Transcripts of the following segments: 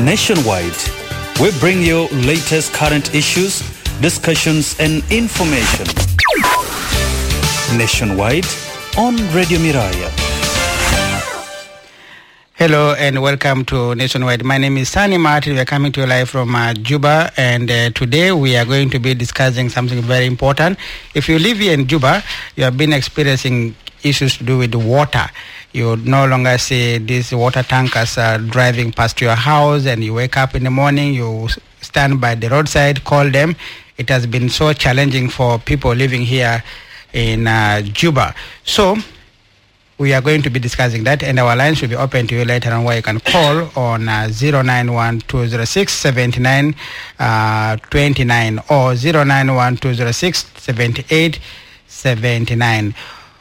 Nationwide, we bring you latest current issues, discussions and information. Nationwide on Radio Miraya. Hello and welcome to Nationwide. My name is Sani Martin. We are coming to you live from Juba, and today we are going to be discussing something very important. If you live here in Juba, you have been experiencing issues to do with water. You no longer see these water tankers driving past your house, and you wake up in the morning, you stand by the roadside, call them. It has been so challenging for people living here in Juba. So we are going to be discussing that, and our lines will be open to you later on, where you can call on 091-206-7929 or 091-206-7879.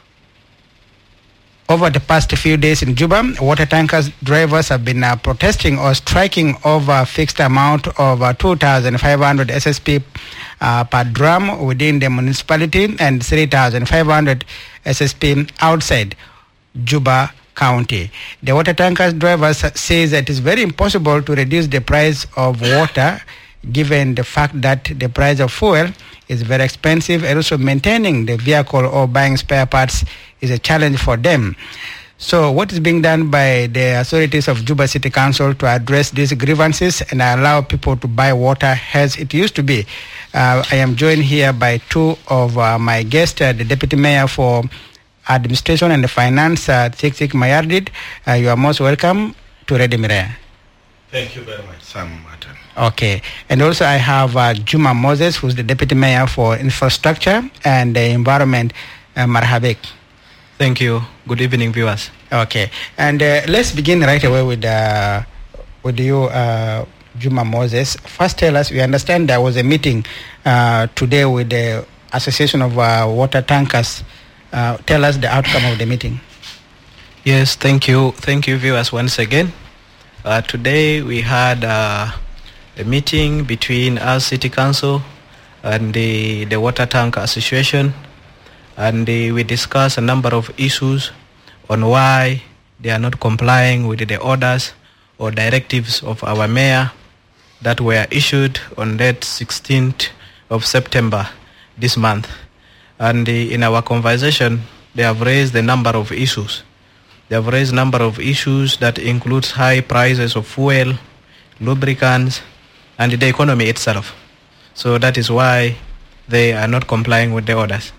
Over the past few days in Juba, water tankers drivers have been protesting or striking over a fixed amount of 2,500 SSP per drum within the municipality and 3,500 SSP outside Juba County. The water tankers drivers say that it is very impossible to reduce the price of water given the fact that the price of fuel is very expensive, and also maintaining the vehicle or buying spare parts is a challenge for them. So what is being done by the authorities of Juba City Council to address these grievances and allow people to buy water as it used to be? I am joined here by two of my guests, the Deputy Mayor for Administration and Finance, Thik Mayardit. You are most welcome to Radio Miraya. Thank you very much, Sam Martin. Okay. And also I have Juma Moses, who's the Deputy Mayor for Infrastructure and Environment, Marhabek. Thank you. Good evening, viewers. Okay. And let's begin right away with you, Juma Moses. First, tell us, we understand there was a meeting today with the Association of Water Tankers. Tell us the outcome of the meeting. Yes, thank you. Thank you, viewers, once again. Today we had a meeting between our City Council and the Water Tanker Association, and we discussed a number of issues on why they are not complying with the orders or directives of our mayor that were issued on that 16th of September this month. And in our conversation, they have raised a number of issues. They have raised a number of issues that includes high prices of fuel, lubricants, and the economy itself. So that is why they are not complying with the orders.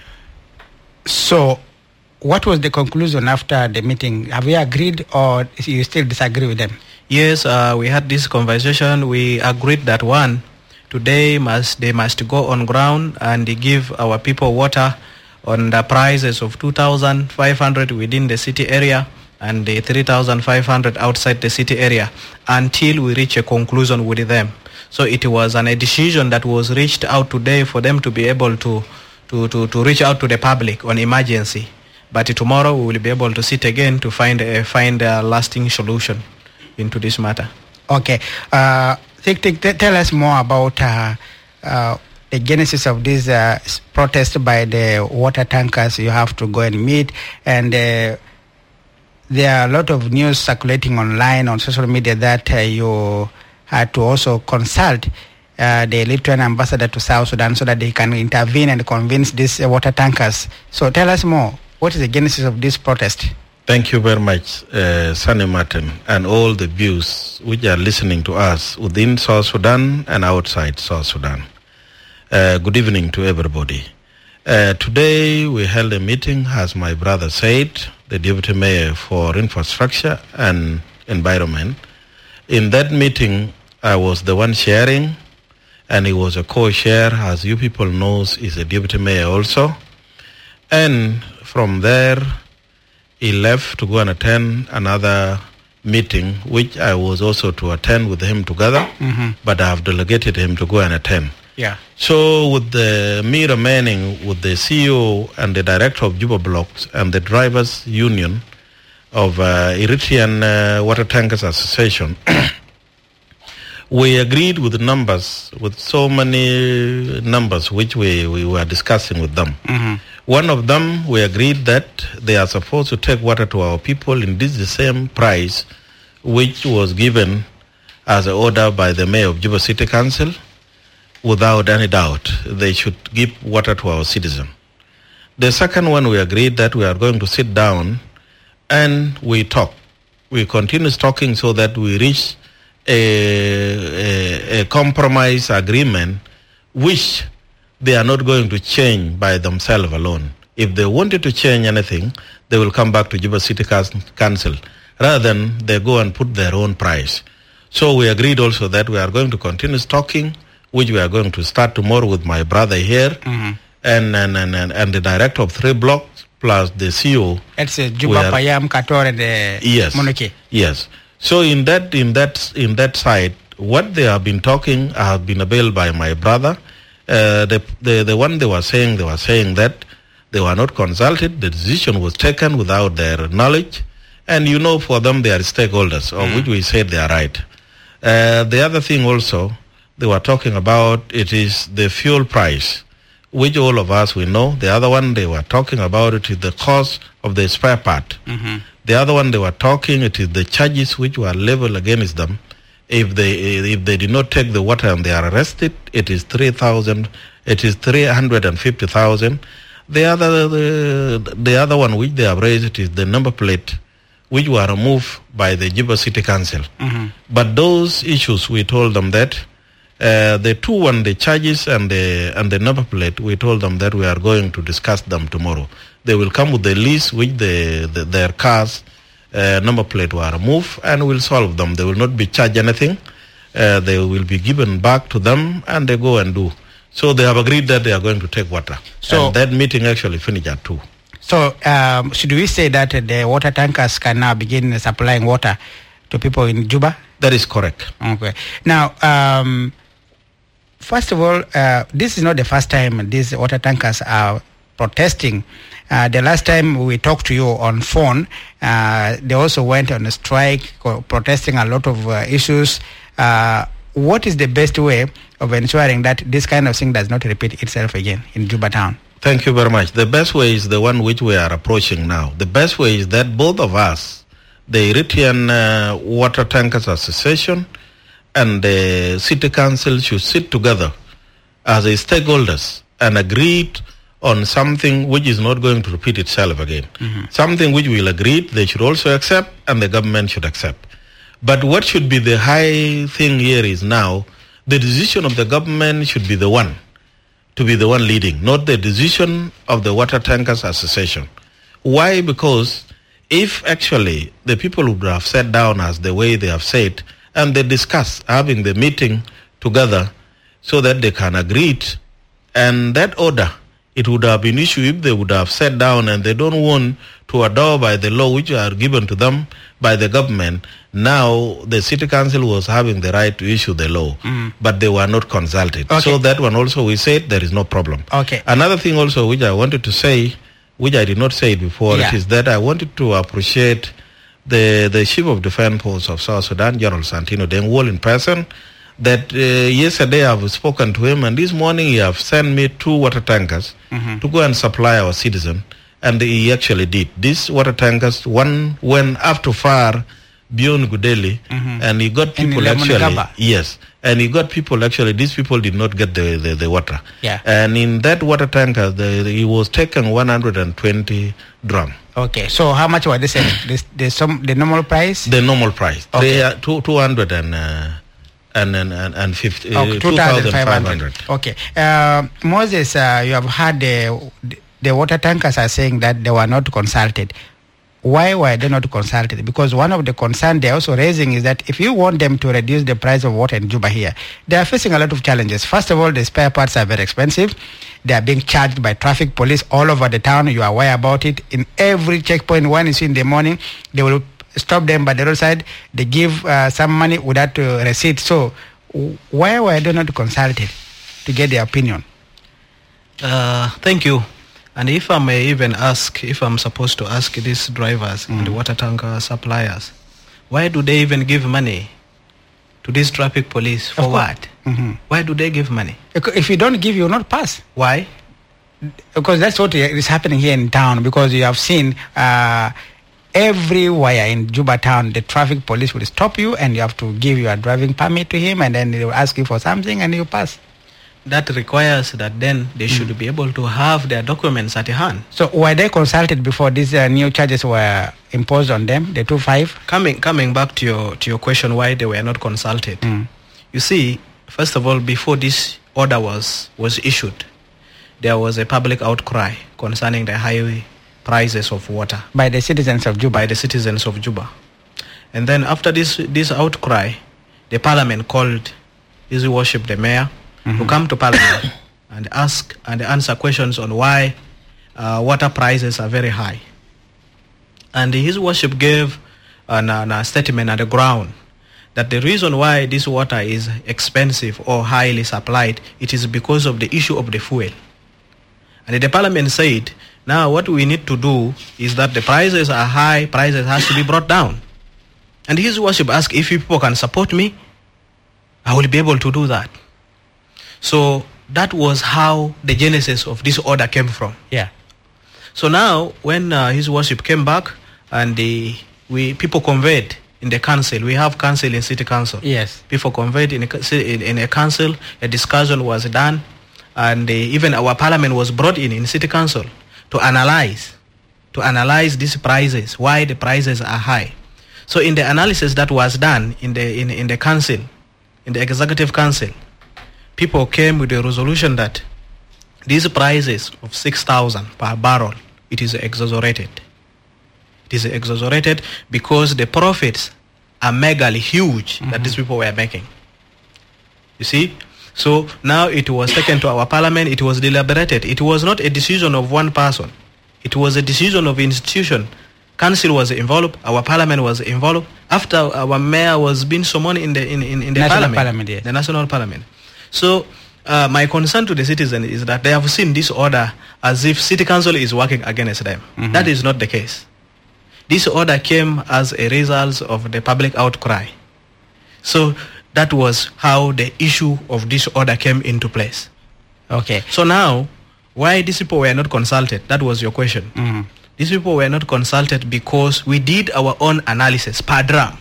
So what was the conclusion after the meeting? Have you agreed, or you still disagree with them? Yes, we had this conversation. We agreed that today they must go on ground and give our people water on the prices of 2,500 within the city area and the 3,500 outside the city area until we reach a conclusion with them. So it was a decision that was reached out today for them to be able to reach out to the public on emergency. But tomorrow we will be able to sit again to find a lasting solution into this matter. Okay. Tell us more about the genesis of this protest by the water tankers. You have to go and meet, and there are a lot of news circulating online on social media that you had to also consult the Eritrean ambassador to South Sudan so that they can intervene and convince these water tankers. So tell us more. What is the genesis of this protest? Thank you very much, Sunny Martin, and all the views which are listening to us within South Sudan and outside South Sudan. Good evening to everybody. Today we held a meeting, as my brother said, the Deputy Mayor for Infrastructure and Environment. In that meeting, I was the one sharing, and he was a co-chair, as you people knows, is a Deputy Mayor also. And from there, he left to go and attend another meeting, which I was also to attend with him together, but I have delegated him to go and attend. Yeah. So with me remaining with the CEO and the director of Juba Blocks and the drivers union of Eritrean Water Tankers Association, we agreed with the numbers, with so many numbers which we were discussing with them. One of them, we agreed that they are supposed to take water to our people in the same price which was given as an order by the mayor of Juba City Council. Without any doubt, they should give water to our citizens. The second one, we agreed that we are going to sit down and we talk. We continue talking so that we reach a compromise agreement which they are not going to change by themselves alone. If they wanted to change anything, they will come back to Juba City Council rather than they go and put their own price. So we agreed also that we are going to continue talking, which we are going to start tomorrow with my brother here, and the director of 3 blocks plus the CEO. It's Juba, Payam, Kator, and Monoke. Yes. So in that side, what they have been talking have been availed by my brother. The one they were saying that they were not consulted. The decision was taken without their knowledge, and for them they are stakeholders, of which we said they are right. The other thing also they were talking about, it is the fuel price, which all of us we know. The other one they were talking about, it is the cost of the spare part. The other one they were talking, it is the charges which were leveled against them. If they did not take the water and they are arrested, it is 3,000. It is 350,000. The other one which they have raised, it is the number plate, which were removed by the Juba City Council. But those issues, we told them that the two one, the charges and the number plate, we told them that we are going to discuss them tomorrow. They will come with the list which their cars number plate were removed, and we'll solve them. They will not be charged anything. They will be given back to them, and they go and do. So they have agreed that they are going to take water. So and that meeting actually finished at 2. So should we say that the water tankers can now begin supplying water to people in Juba? That is correct. Okay. Now, first of all, this is not the first time these water tankers are protesting. The last time we talked to you on phone, they also went on a strike, protesting a lot of issues. What is the best way of ensuring that this kind of thing does not repeat itself again in Juba town? Thank you very much. The best way is the one which we are approaching now. The best way is that both of us, the Eritrean Water Tankers Association and the City Council, should sit together as stakeholders and agree on something which is not going to repeat itself again. Something which we'll agree they should also accept and the government should accept. But what should be the high thing here is now the decision of the government should be the one to be the one leading, not the decision of the Water Tankers Association. Why? Because if actually the people would have sat down as the way they have said and they discuss having the meeting together so that they can agree it, and that order, it would have been issued if they would have sat down and they don't want to adore by the law which are given to them by the government. Now the City Council was having the right to issue the law, but they were not consulted. Okay. So that one also we said there is no problem. Okay. Another thing also which I wanted to say, which I did not say before, it is that I wanted to appreciate the Chief of Defense Force of South Sudan, General Santino Dengwall, in person. That yesterday I've spoken to him, and this morning he have sent me 2 water tankers to go and supply our citizens, and he actually did. These water tankers, one went up to far beyond Gudeli, and he got people and he got people actually. These people did not get the water. Yeah. And in that water tanker, he was taken 120 drum. Okay. So how much was this? The normal price? The normal price. Okay. They are 250, 2,500. Okay. Moses, you have heard the water tankers are saying that they were not consulted. Why were they not consulted? Because one of the concerns they're also raising is that if you want them to reduce the price of water in Juba here, they are facing a lot of challenges. First of all, the spare parts are very expensive. They are being charged by traffic police all over the town. You are aware about it. In every checkpoint, when it's in the morning, they will stop them by the roadside. They give some money without receipt. So why were they not consulted to get their opinion? Thank you. And if I may even ask, if I'm supposed to ask these drivers and the water tanker suppliers, why do they even give money to these traffic police? For what? Why do they give money? If you don't give, you will not pass. Why? Because that's what is happening here in town. Because you have seen everywhere in Juba town, the traffic police will stop you and you have to give your driving permit to him, and then they will ask you for something and you pass. That requires that then they should be able to have their documents at hand. So were they consulted before these new charges were imposed on them, the 2.5? Coming back to your question, why they were not consulted. You see, first of all, before this order was issued, there was a public outcry concerning the high prices of water By the citizens of Juba. And then after this outcry, the parliament called His Worship the Mayor to come to parliament and ask and answer questions on why water prices are very high. And His Worship gave a statement at the ground that the reason why this water is expensive or highly supplied, it is because of the issue of the fuel. And the parliament said, now what we need to do is that the prices are high, prices has to be brought down. And His Worship asked, if people can support me, I will be able to do that. So that was how the genesis of this order came from. Yeah. So now when His Worship came back and people conveyed in the council, we have council in city council. Yes. People conveyed in a council, a discussion was done, and even our parliament was brought in city council to analyze these prices, why the prices are high. So in the analysis that was done in the council, in the executive council, people came with a resolution that these prices of 6,000 per barrel, it is exaggerated. It is exaggerated because the profits are megally huge that these people were making. You see? So now it was taken to our parliament, it was deliberated. It was not a decision of one person. It was a decision of institution. Council was involved, our parliament was involved. After our mayor was being summoned in the parliament, yes. the national parliament. So my concern to the citizen is that they have seen this order as if city council is working against them. That is not the case. This order came as a result of the public outcry. So that was how the issue of this order came into place. Okay. So now, why these people were not consulted? That was your question. These people were not consulted because we did our own analysis per drum.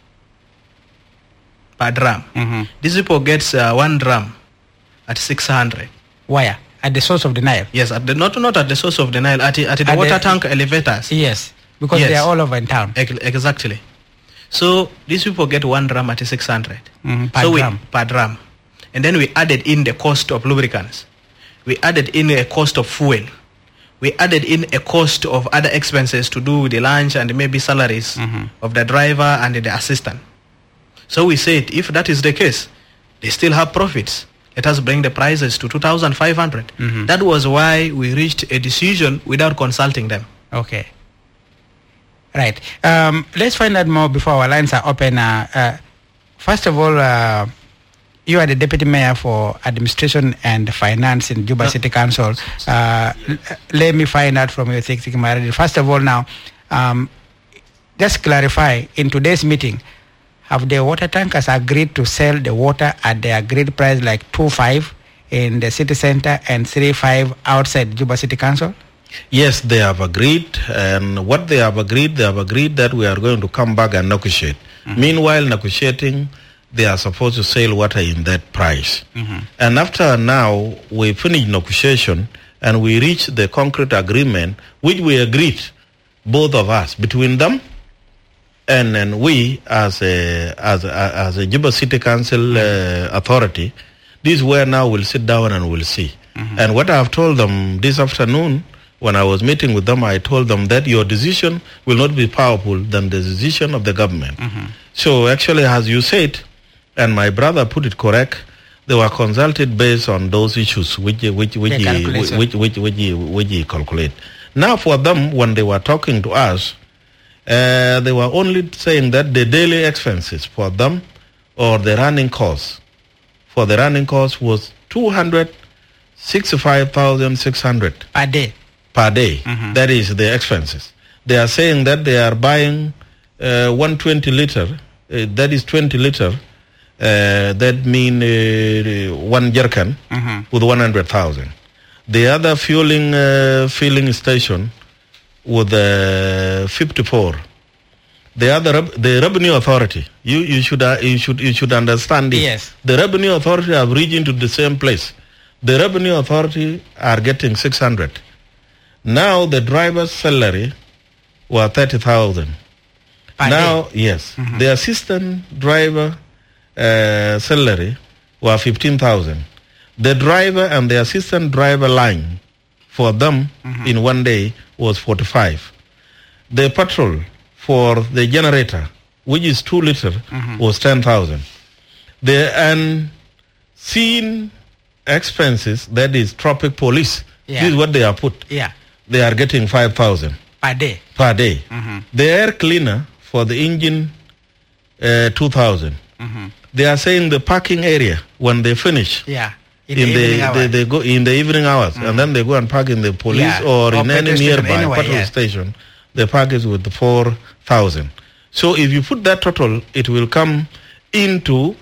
These people gets 1 drum at 600. Where? At the source of the Nile? Yes, not at the source of the Nile, at the water tank elevators. Yes, because they are all over in town. Exactly. So these people get 1 drum at 600. Per drum. And then we added in the cost of lubricants. We added in a cost of fuel. We added in a cost of other expenses to do with the lunch and maybe salaries of the driver and the assistant. So we said, if that is the case, they still have profits. Let us bring the prices to 2,500. That was why we reached a decision without consulting them. Okay. Right. Let's find out more before our lines are open. First of all, you are the deputy mayor for administration and finance in Juba City Council. Let me find out from you, first of all, now, just clarify, in today's meeting, have the water tankers agreed to sell the water at the agreed price, like 2.5 in the city center and 3.5 outside Juba City Council? Yes, they have agreed, and what they have agreed that we are going to come back and negotiate. Meanwhile, negotiating, they are supposed to sell water in that price. And after now, we finish negotiation and we reach the concrete agreement, which we agreed, both of us, between them and we as a Juba City Council authority. This is where now we'll sit down and we'll see. And what I have told them this afternoon, when I was meeting with them, I told them that your decision will not be powerful than the decision of the government. So actually, as you said, and my brother put it correct, they were consulted based on those issues which he calculate. Now for them, when they were talking to us, they were only saying that the daily expenses for them or the running costs was 265,600 per day. That is the expenses. They are saying that they are buying 120 liter, that is 20 liter, that mean 1 jerrycan with 100,000. The other filling station with 54. The Revenue Authority. You should understand this. Yes. The Revenue Authority have reached into the same place. The Revenue Authority are getting 600. Now the driver's salary was 30,000. Now, yes, the assistant driver salary was 15,000. The driver and the assistant driver line for them in one day was 45. The petrol for the generator, which is 2 liter, was 10,000. The unseen expenses, that is traffic police, this is what they are put. Yeah. They are getting 5,000 Per day. per day. The air cleaner for the engine, 2,000. They are saying the parking area when they finish. Yeah. They go in the evening hours, and then they go and park in the police or in any nearby petrol station. They park it with 4,000. So if you put that total, it will come into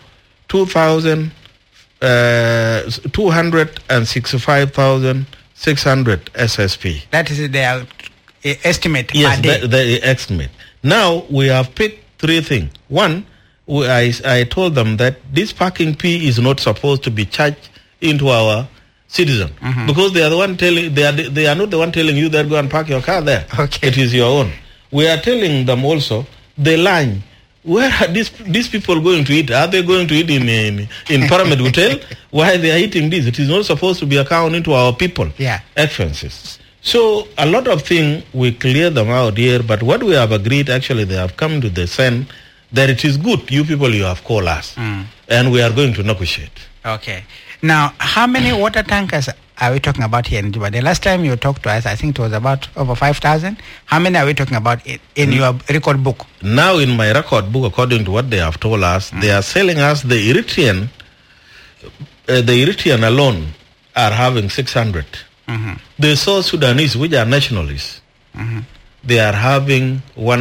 265,600 SSP. That is their estimate. Yes, per day. the estimate. Now we have picked 3 things. One, I told them that this parking fee is not supposed to be charged into our citizen because they are the one telling they are not the one telling you that go and park your car there. Okay. It is your own. We are telling them also the line. Where are these people going to eat? Are they going to eat in Pyramid Hotel? Why they are eating this? It is not supposed to be accounted into our people expenses. So a lot of things we clear them out here, but what we have agreed, actually they have come to the sense that it is good, you people, you have called us, and we are going to negotiate. Okay. Now, how many water tankers are we talking about here in Juba? The last time you talked to us, I think it was about over 5,000. How many are we talking about in your record book? Now, in my record book, according to what they have told us, they are selling us the Eritrean alone are having 600. The South Sudanese, which are nationalists, they are having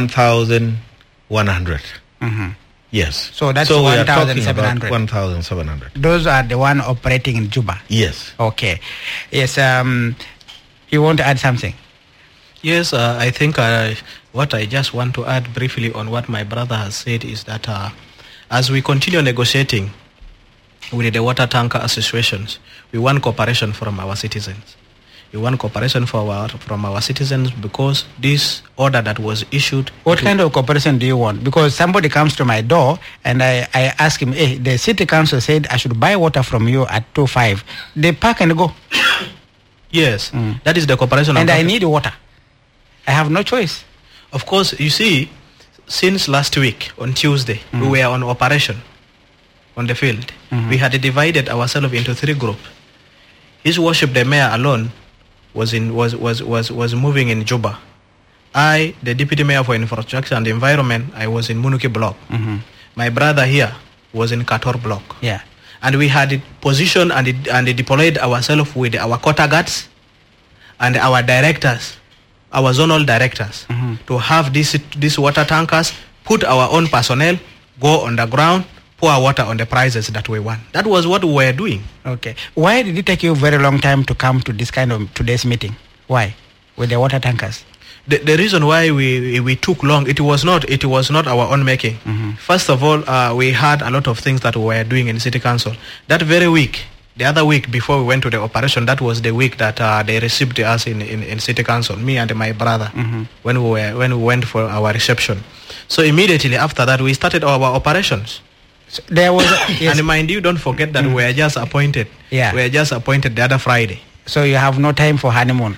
1,100. Yes. So that's we are talking about 1,700. 1,700. Those are the one operating in Juba. Yes. Okay. Yes. You want to add something? Yes, I think what I just want to add briefly on what my brother has said is that as we continue negotiating with the water tanker associations, we want cooperation from our citizens. We want cooperation from our citizens because this order that was issued... What kind of cooperation do you want? Because somebody comes to my door and I ask him, hey, the city council said I should buy water from you at 2.5. They pack and go. Yes, that is the cooperation. And I need water. I have no choice. Of course, you see, since last week on Tuesday, we were on operation on the field. We had divided ourselves into 3 groups. His Worship the Mayor alone was moving in Juba. I, the Deputy Mayor for Infrastructure and Environment, I was in Munuki Block. My brother here was in Kator Block. Yeah. And we had positioned and deployed ourselves with our quota guards and our directors, our zonal directors, to have these water tankers, put our own personnel, go on the ground, pour water on the prices that we want. That was what we were doing. Okay. Why did it take you a very long time to come to this kind of today's meeting? Why? With the water tankers? The reason why we took long, it was not our own making. First of all, we had a lot of things that we were doing in City Council. That very week, the other week before we went to the operation, that was the week that they received us in City Council, me and my brother, when we went for our reception. So immediately after that, we started our operations. So there was yes. And mind you, don't forget that we were just appointed. Yeah. We were just appointed the other Friday. So you have no time for honeymoon.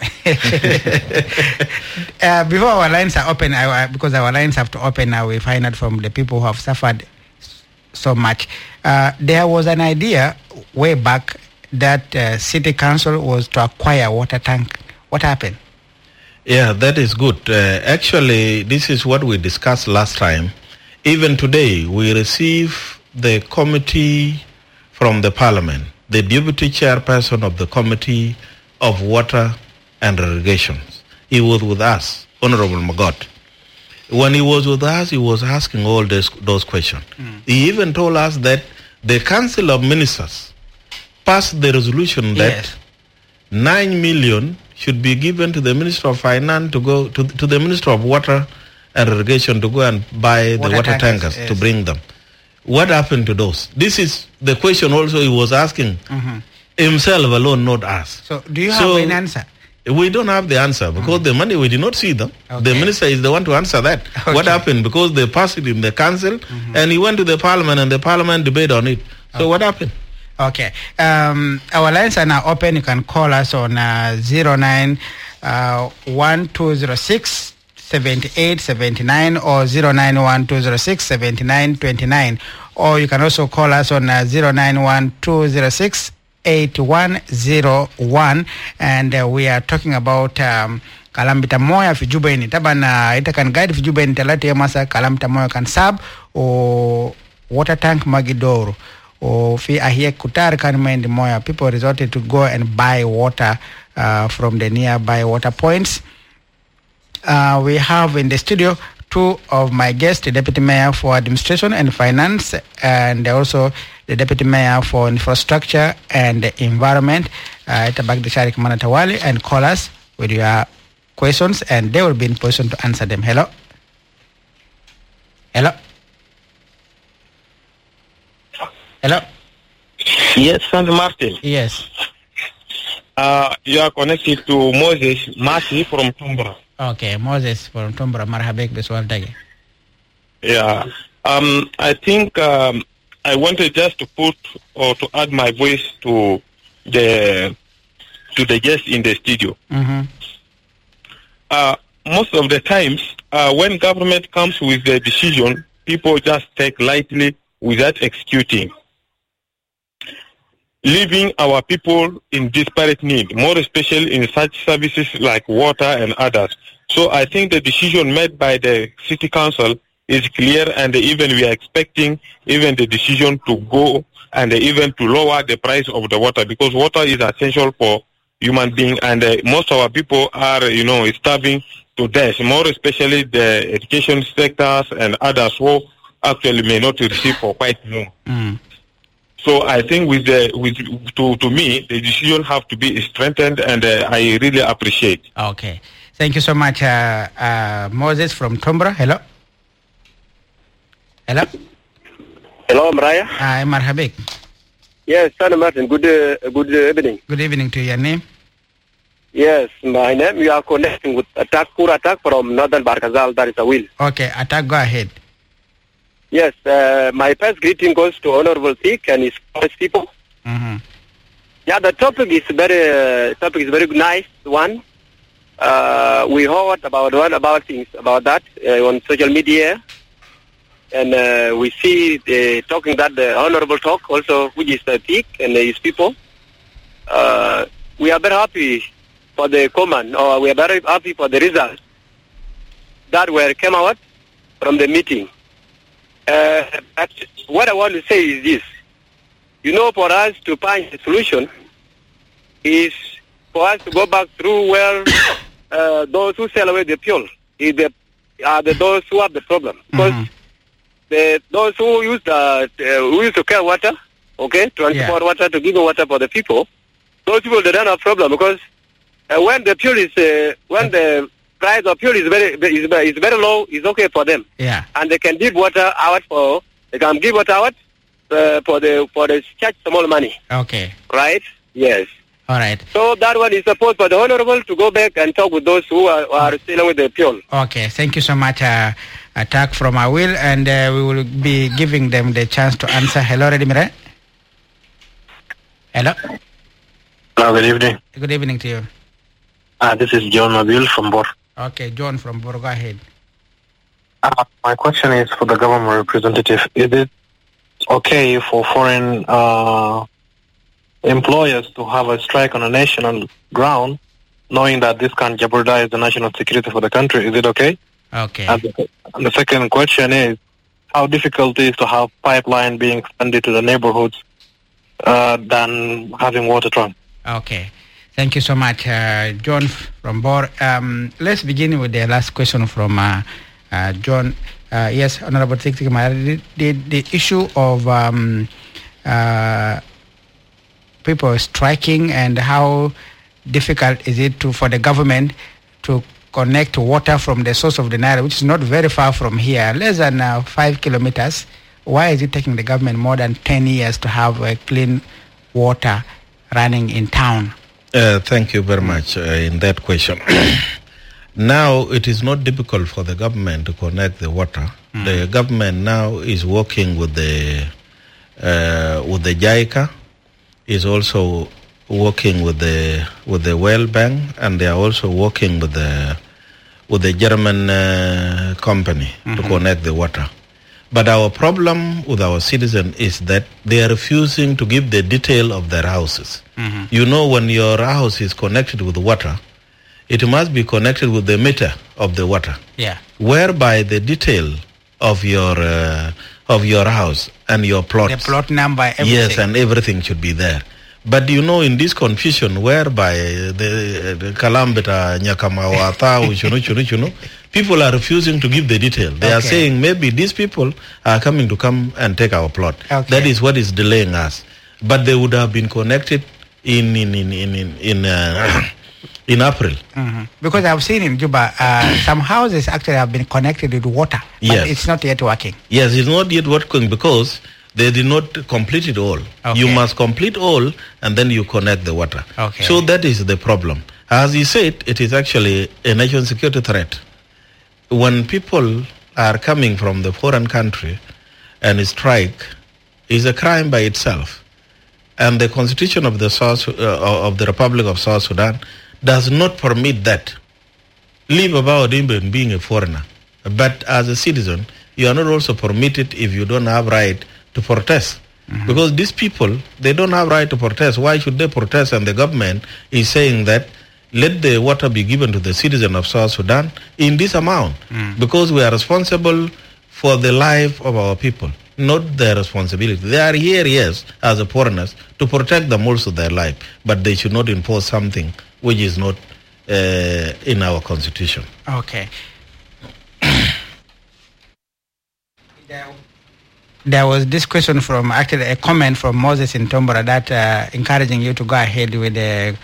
Before our lines are open, because our lines have to open now, we find out from the people who have suffered so much. There was an idea way back that City Council was to acquire water tank. What happened? Yeah, that is good. Actually, this is what we discussed last time. Even today, we receive the committee from the parliament, the deputy chairperson of the Committee of Water and Irrigation. He was with us, Honorable Magot. When he was with us, he was asking all those questions. He even told us that the Council of Ministers passed the resolution that 9 million should be given to the Minister of Finance to go to the Minister of Water and Irrigation to go and buy the water tankers to bring them. What happened to those? This is the question also he was asking himself alone, not us. So do you have an answer? We don't have the answer because the money, we did not see them. Okay. The minister is the one to answer that. Okay. What happened? Because they passed it in the council and he went to the parliament and the parliament debated on it. So what happened? Okay. Our lines are now open. You can call us on 091206 7879 or 091206 7929, or you can also call us on 091206 8101, and we are talking about kalambita moya fijubeni tabana ita kan guide fijubeni talati masa kalambita moya kan sab o water tank magidoro o fi ahie kutar kan mind moya. People resorted to go and buy water from the nearby water points. We have in the studio two of my guests, the Deputy Mayor for Administration and Finance, and also the Deputy Mayor for Infrastructure and Environment, Tabagdi Sharik Manatawali, and call us with your questions, and they will be in position to answer them. Hello? Hello? Hello? Yes, Sandy Martin. Yes. You are connected to Moses Masi from Tumbra. Okay, Moses from Tumbra. Marhabek Beswaldage. Yeah. I think I wanted just to put or to add my voice to the guests in the studio. Most of the times, when government comes with the decision, people just take lightly without executing, leaving our people in disparate need, more especially in such services like water and others. So I think the decision made by the city council is clear, and even we are expecting even the decision to go and even to lower the price of the water, because water is essential for human being, and most of our people are, starving to death, more especially the education sectors and others who actually may not receive for quite long. So I think to me, the decision have to be strengthened, and I really appreciate. Okay. Thank you so much, Moses from Tumbra. Hello? Hello? Hello, Mariah. Hi, Marhabek. Yes, Sana Martin. Good evening. Good evening to your name. Yes, my name. We are connecting with Attack from Northern Barkazal. That is a will. Okay, Attack, go ahead. Yes, my first greeting goes to Honorable Thick and his people. Yeah, the topic is very nice one. We heard about things about that on social media, and we see talking that the Honorable talk also, which is Thick and his people. We are very happy for the command, or we are very happy for the results that came out from the meeting. But what I want to say is this. For us to find a solution is for us to go back through where those who sell away the fuel are those who have the problem. Because those who use to carry water, transport water to give water for the people, those people, they don't have problem, because when the fuel is when the price of fuel is very low, it's okay for them. Yeah. And they can give water out for the charge small money. Okay. Right? Yes. All right. So that one is supposed for the Honorable to go back and talk with those who are still with the fuel. Okay. Thank you so much, Attack from our will, and we will be giving them the chance to answer. Hello, Redimire. Hello. Hello, good evening. Good evening to you. This is John Mabil from Bor. Okay, John from Bor, go ahead. My question is for the government representative. Is it okay for foreign employers to have a strike on a national ground, knowing that this can jeopardize the national security for the country? Is it okay? Okay. And the second question is, how difficult it is to have pipeline being extended to the neighborhoods than having water trunk? Okay. Thank you so much, John from Bor. Let's begin with the last question from John. Yes, Honorable Tiktikama, the issue of people striking and how difficult is it for the government to connect water from the source of the Nile, which is not very far from here, less than 5 kilometers? Why is it taking the government more than 10 years to have clean water running in town? Thank you very much in that question. Now, it is not difficult for the government to connect the water. The government now is working with the JICA, is also working with the World Bank, and they are also working with the German company to connect the water. But our problem with our citizens is that they are refusing to give the detail of their houses. You know, when your house is connected with water, it must be connected with the meter of the water. Yeah. Whereby the detail of your house and your plots, the plot number, everything. Yes, and everything should be there. But you know, in this confusion whereby the Kalambeta, Nyakamawa, people are refusing to give the detail. They are saying maybe these people are coming to come and take our plot. That is what is delaying us. But they would have been connected in April. Because I've seen in Juba, some houses actually have been connected with water, but it's not yet working. Yes, it's not yet working because they did not complete it all. You must complete all and then you connect the water. So that is the problem. As you said, it is actually a national security threat. When people are coming from the foreign country and strike, is a crime by itself. And the constitution of the Republic of South Sudan does not permit that. Leave about even being a foreigner. But as a citizen, you are not also permitted if you don't have right to protest. Because these people, they don't have right to protest. Why should they protest? And the government is saying that let the water be given to the citizen of South Sudan in this amount. Because we are responsible for the life of our people, not their responsibility. They are here, yes, as a foreigners, to protect the most of their life. But they should not impose something which is not in our constitution. Okay. There was this question from, actually a comment from Moses in Tombora that encouraging you to go ahead with the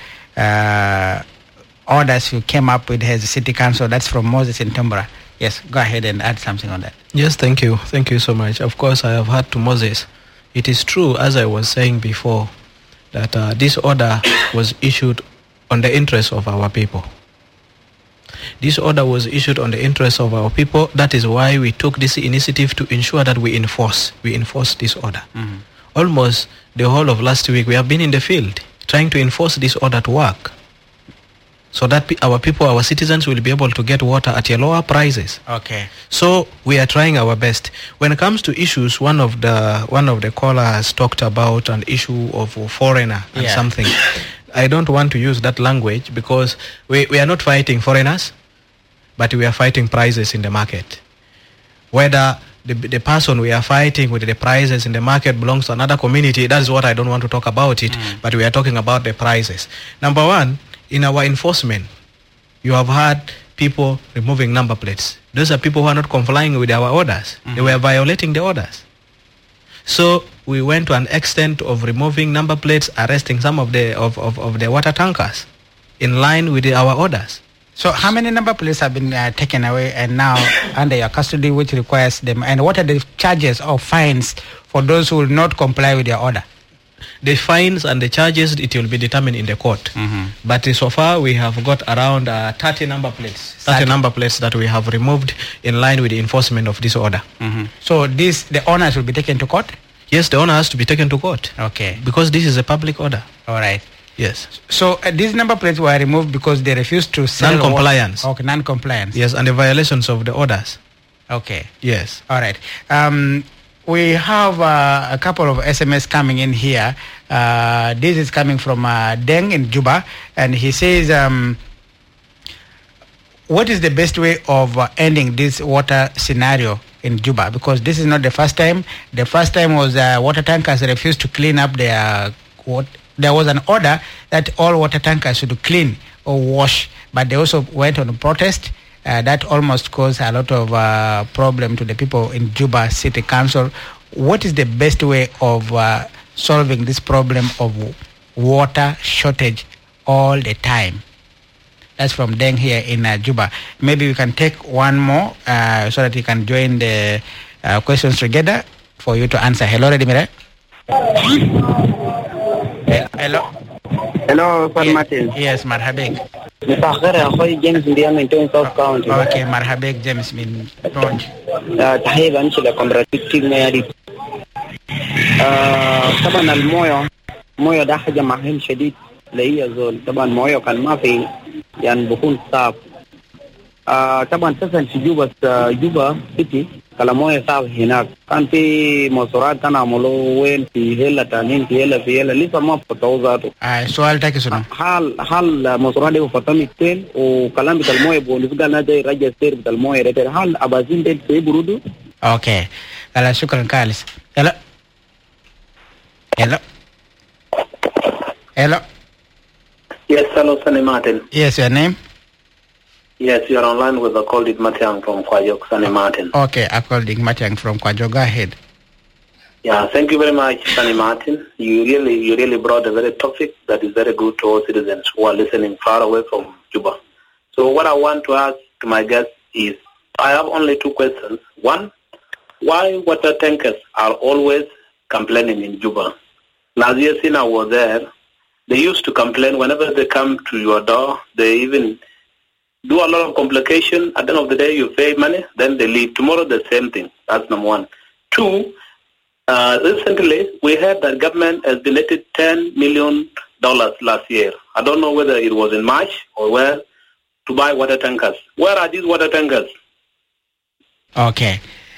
orders you came up with as a city council. That's from Moses in Tombora. Yes, go ahead and add something on that. Yes, thank you. Thank you so much. Of course, I have heard to Moses. It is true, as I was saying before, that this order was issued on the interest of our people. This order was issued on the interest of our people. That is why we took this initiative to ensure that we enforce this order. Almost the whole of last week, we have been in the field trying to enforce this order to work, so that our people, our citizens, will be able to get water at a lower prices. Okay. So we are trying our best. When it comes to issues, one of the callers talked about an issue of foreigner and something. I don't want to use that language because we are not fighting foreigners, but we are fighting prices in the market. Whether the person we are fighting with the prices in the market belongs to another community, that's what I don't want to talk about it, but we are talking about the prices. Number one, in our enforcement, you have had people removing number plates. Those are people who are not complying with our orders. They were violating the orders. So we went to an extent of removing number plates, arresting some of the water tankers in line with our orders. So how many number plates have been taken away and now under your custody, which requires them? And what are the charges or fines for those who will not comply with your order? The fines and the charges, it will be determined in the court. But so far, we have got around 30 number plates. 30 number plates that we have removed in line with the enforcement of this order. So the owners will be taken to court? Yes, the owner has to be taken to court. Okay. Because this is a public order. All right. Yes. So these number plates were removed because they refused to sell... Non-compliance. Okay, non-compliance. Yes, and the violations of the orders. Okay. Yes. All right. We have a couple of SMS coming in here. This is coming from Deng in Juba, and he says, what is the best way of ending this water scenario in Juba? Because this is not the first time. The first time was water tankers refused to clean up their... There was an order that all water tankers should clean or wash, but they also went on a protest. That almost caused a lot of problem to the people in Juba City Council. What is the best way of solving this problem of water shortage all the time. That's from Deng here in Juba. Maybe we can take one more so that you can join the questions together for you to answer. Hello, Redimire. Hello. Hello, Fan Martin. Yes, Marhabek. James in South County. Okay, Marhabek James min Tonj. تحية أنشلة كمرتين مياري. طبعا المويه ده حاجة مهم شديد لأي زول. طبعا المويه كان ما في يعني بكون صعب. طبعا تسأل في جوبا سيتي كلا مويه صعب هناك. كان في مصورات كان عملوا وين في هلا تانين في هلا لسه ما فتحوا ذاته. سؤال تاكي سنو. هل مصورات دي فتحوا تين وكلام بتاع المويه بونفقا نادي رجع سير بتاع المويه رتر هل أبازين ده في برودو؟ Okay. Kala shukran Kalis. Hello. Yes, hello, Sunny Martin. Yes, your name? Yes, you are online with the called it Matiang from Kwajok, Sunny Martin. Okay, I called it Matiang from Kwajok. Go ahead. Yeah, thank you very much, Sunny Martin. You really brought a very topic that is very good to all citizens who are listening far away from Juba. So what I want to ask to my guests is, I have only two questions. One, why water tankers are always complaining in Juba? Nazir Sina was there. They used to complain whenever they come to your door. They even do a lot of complication. At the end of the day, you pay money, then they leave. Tomorrow, the same thing. That's number one. Two, recently, we heard that government has donated $10 million last year. I don't know whether it was in March or where, to buy water tankers. Where are these water tankers? Okay.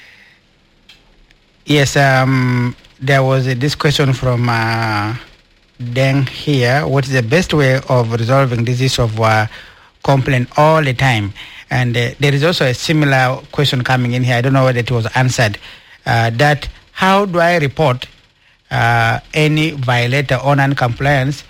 Yes, there was this question from Deng here. What is the best way of resolving this issue of complaint all the time? And there is also a similar question coming in here. I don't know whether it was answered. That how do I report any violator or non-compliance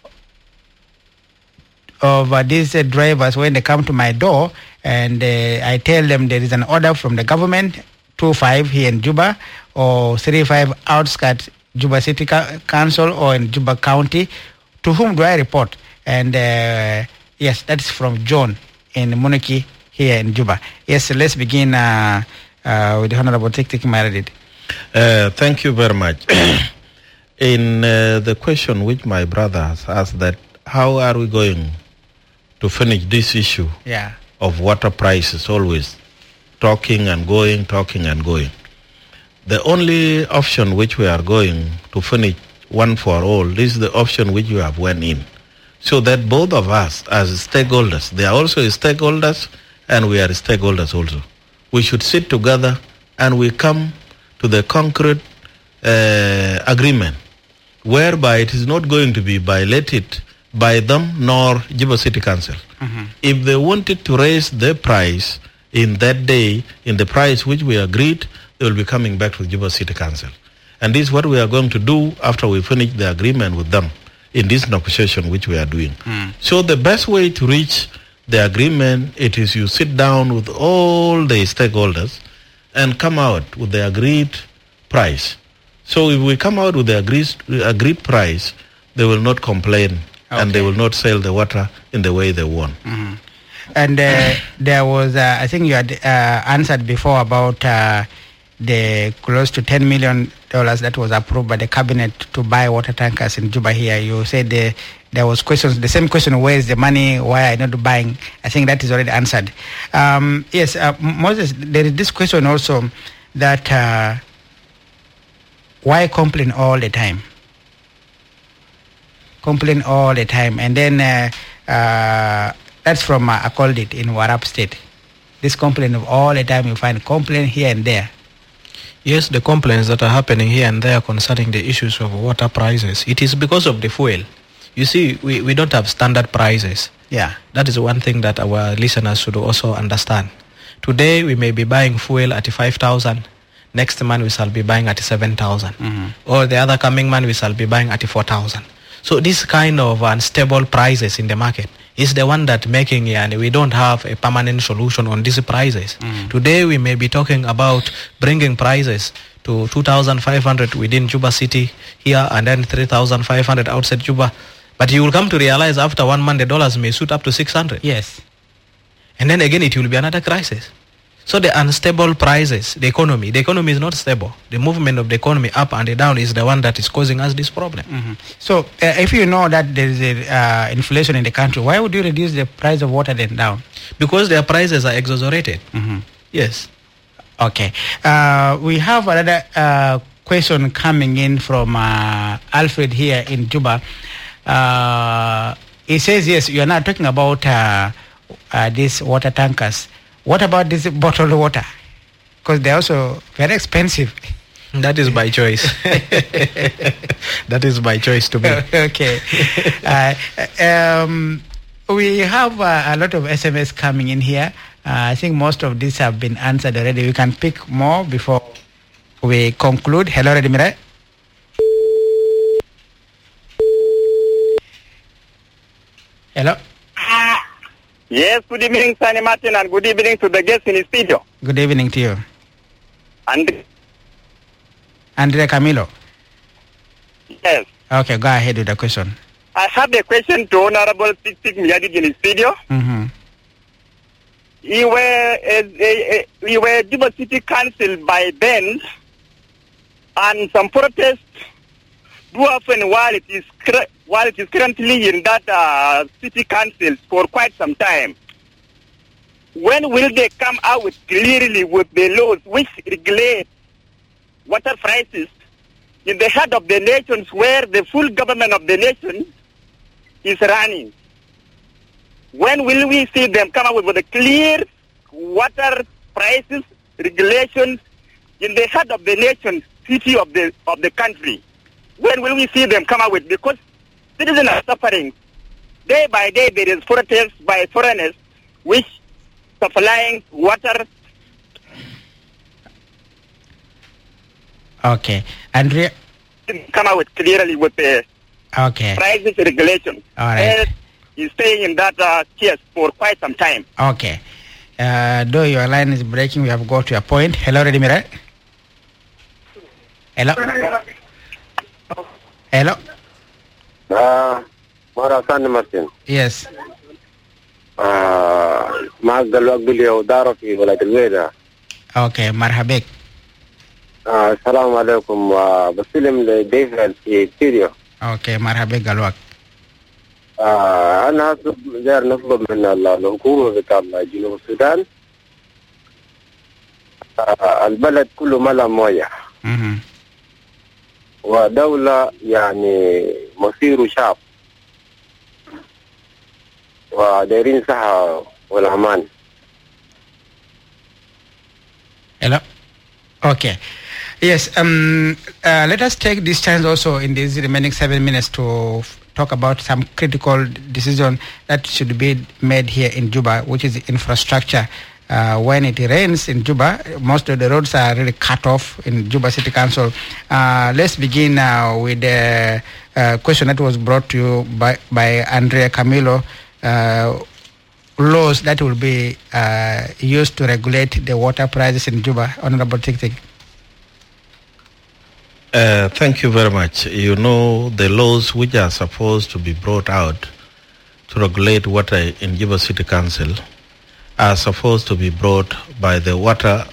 of these drivers when they come to my door and I tell them there is an order from the government, 25 here in Juba or 35 outskirts Juba City Council or in Juba County. To whom do I report? And yes, that's from John in Muniki here in Juba. Yes, let's begin with the Honorable Tik Maradid. Thank you very much. In the question which my brother has asked, that how are we going to finish this issue of water prices, always talking and going. The only option which we are going to finish one for all, this is the option which you have went in. So that both of us as stakeholders, they are also stakeholders and we are stakeholders also. We should sit together and we come to the concrete agreement whereby it is not going to be violated by them nor Juba City Council. Mm-hmm. If they wanted to raise the price in that day, in the price which we agreed, they will be coming back to Juba City Council. And this is what we are going to do after we finish the agreement with them in this negotiation which we are doing. So the best way to reach the agreement, it is you sit down with all the stakeholders and come out with the agreed price. So if we come out with the agreed price, they will not complain and they will not sell the water in the way they want. Mm-hmm. And there was, I think you had answered before about the close to $10 million that was approved by the cabinet to buy water tankers in Juba here. You said there was questions, the same question, where is the money, why are you not buying? I think that is already answered. Yes, Moses, there is this question also that why complain all the time? Complain all the time. And then that's from Akoldit in Warab State. This complaint of all the time, you find complaint here and there. Yes, the complaints that are happening here and there concerning the issues of water prices, it is because of the fuel. You see, we don't have standard prices. Yeah. That is one thing that our listeners should also understand. Today, we may be buying fuel at 5,000. Next month, we shall be buying at 7,000. Mm-hmm. Or the other coming month, we shall be buying at 4,000. So this kind of unstable prices in the market is the one that making, and we don't have a permanent solution on these prices. Today we may be talking about bringing prices to 2,500 within Juba City here and then 3,500 outside Juba. But you will come to realize after 1 month the dollars may shoot up to 600. Yes. And then again it will be another crisis. So the unstable prices, the economy is not stable. The movement of the economy up and down is the one that is causing us this problem. Mm-hmm. So if you know that there is inflation in the country, why would you reduce the price of water then down? Because their prices are exaggerated. Mm-hmm. Yes. Okay. We have another question coming in from Alfred here in Juba. He says, yes, you are now talking about these water tankers. What about this bottled water? Because they're also very expensive. That is by choice. That is by choice to me. Okay. We have a lot of SMS coming in here. I think most of these have been answered already. We can pick more before we conclude. Hello, Redimire. Hello. Yes, good evening, Sani Martin, and good evening to the guests in the studio. Good evening to you. Andrea Camilo. Yes. Okay, go ahead with the question. I have a question to Honorable Tik Miyadid in the studio. Mm-hmm. We were Juba City Council by then, and some protests do happen while it is currently in that city council for quite some time. When will they come out clearly with the laws which regulate water prices in the heart of the nations where the full government of the nation is running? When will we see them come up with a clear water prices regulations in the heart of the nation, city of the country? When will we see them come up with? Because citizens are suffering. Day by day there is protests by foreigners which supplying water. Okay. Andrea? Come out with clearly with the prices regulation. All right. He's staying in that case for quite some time. Okay. Though your line is breaking, we have got to your point. Hello, Redimire. Hello. Hello. Mara Sani Martin. Yes. Magdalwag Bilio Darofi wala Tilweda. Okay, marhabek. Assalamu alaikum Basilim le David studio. Okay, marhabek galwak. أنا داير نطلب من الحكومة بتاع جنوب السودان البلد كله ملا مويه ودولة يعني مصير شعب ودايرين صحة والأمان. Hello. Okay. Yes. Let us take this chance also in these remaining 7 minutes to talk about some critical decision that should be made here in Juba, which is infrastructure. When it rains in Juba, most of the roads are really cut off in Juba City Council. Let's begin with the question that was brought to you by Andrea Camilo. Laws that will be used to regulate the water prices in Juba. Honorable Tik. Thank you very much. You know, the laws which are supposed to be brought out to regulate water in Juba City Council are supposed to be brought by the Water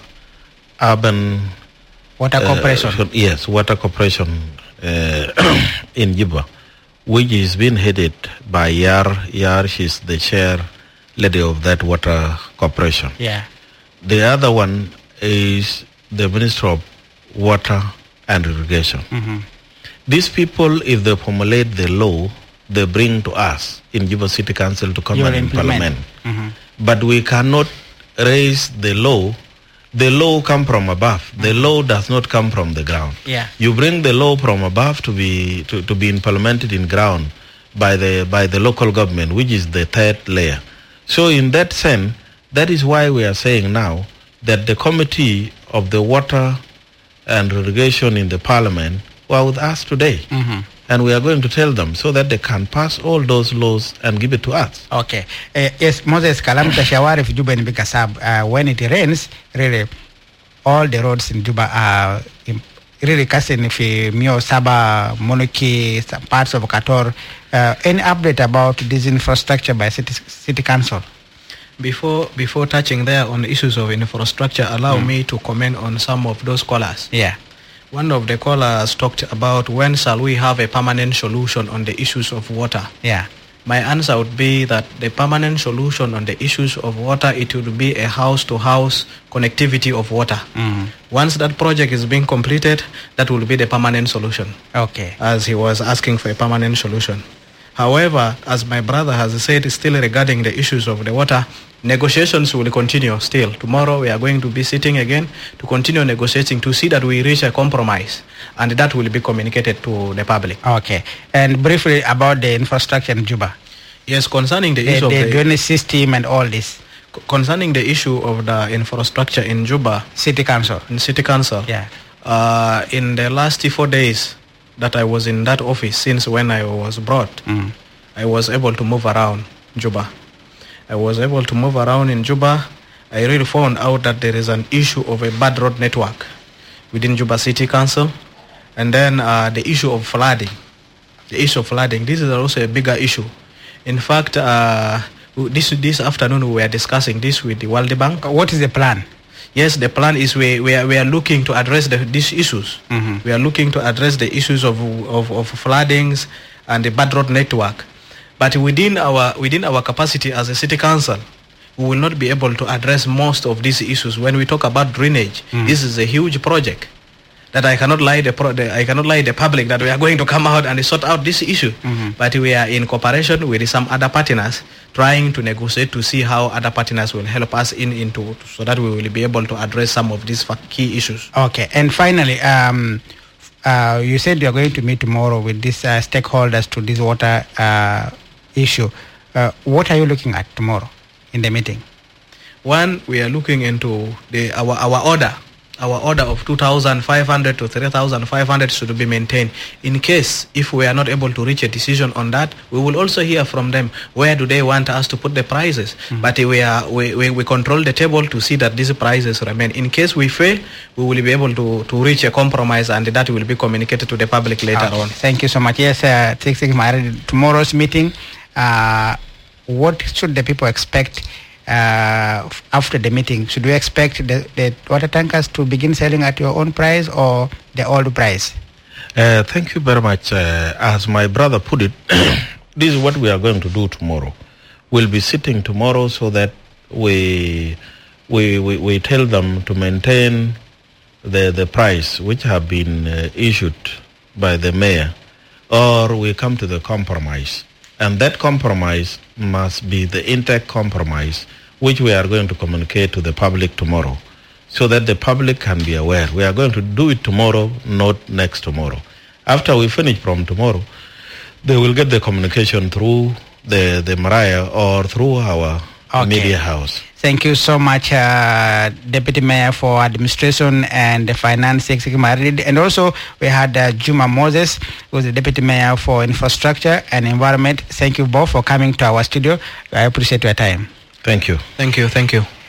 Corporation. Yes, Water Corporation in Juba, which is being headed by Yar. She's the chair lady of that Water Corporation. Yeah. The other one is the Minister of Water and Irrigation. Mm-hmm. These people, if they formulate the law, they bring to us in Juba City Council to come and implement. Mm-hmm. But we cannot raise the law. The law comes from above. Mm-hmm. The law does not come from the ground. Yeah. You bring the law from above to be implemented in ground by the local government, which is the third layer. So in that sense, that is why we are saying now that the committee of the water and irrigation in the parliament were with us today. Mm-hmm. And we are going to tell them so that they can pass all those laws and give it to us. Okay. Yes, Moses Kalamta Shawari for Juba in Bikasab. When it rains, really, all the roads in Juba are really casting if Mio Saba, Monoki, some parts of Kator. Any update about this infrastructure by city council? Before touching there on issues of infrastructure, allow me to comment on some of those callers. Yeah. One of the callers talked about when shall we have a permanent solution on the issues of water. Yeah. My answer would be that the permanent solution on the issues of water, it would be a house-to-house connectivity of water. Once that project is being completed, that will be the permanent solution. Okay. As he was asking for a permanent solution. However, as my brother has said, still regarding the issues of the water, negotiations will continue still. Tomorrow we are going to be sitting again to continue negotiating to see that we reach a compromise, and that will be communicated to the public. Okay. And briefly about the infrastructure in Juba. Yes, concerning the issue of the drainage system and all this. Concerning the issue of the infrastructure in Juba. City Council. In City Council. Yeah. In the last 4 days that I was in that office, since when I was brought, I was able to move around Juba. I was able to move around in Juba. I really found out that there is an issue of a bad road network within Juba City Council. And then the issue of flooding. The issue of flooding, this is also a bigger issue. In fact, this afternoon we were discussing this with the World Bank. What is the plan? Yes, the plan is we are looking to address these issues. We are looking to address the issues of floodings and the bad road network. But within our capacity as a city council, we will not be able to address most of these issues. When we talk about drainage, this is a huge project that I cannot lie the public that we are going to come out and sort out this issue. But we are in cooperation with some other partners, trying to negotiate to see how other partners will help us into so that we will be able to address some of these key issues. Okay. And finally, you said you are going to meet tomorrow with these stakeholders to this water issue. What are you looking at tomorrow in the meeting? One, we are looking into our order. Our order of 2,500 to 3,500 should be maintained. In case, if we are not able to reach a decision on that, we will also hear from them where do they want us to put the prices. But we control the table to see that these prices remain. In case we fail, we will be able to reach a compromise, and that will be communicated to the public later on. Thank you so much. Yes, tomorrow's meeting, what should the people expect after the meeting? Should we expect the water tankers to begin selling at your own price or the old price? Thank you very much. As my brother put it, this is what we are going to do tomorrow. We'll be sitting tomorrow so that we tell them to maintain the price which have been issued by the mayor, or we come to the compromise. And that compromise must be the intake compromise, which we are going to communicate to the public tomorrow, so that the public can be aware. We are going to do it tomorrow, not next tomorrow. After we finish from tomorrow, they will get the communication through the Mariah or through our media house. Thank you so much, Deputy Mayor for Administration and Finance, and also we had Juma Moses, who is the Deputy Mayor for Infrastructure and Environment. Thank you both for coming to our studio. I appreciate your time. Thank you. Thank you. Thank you.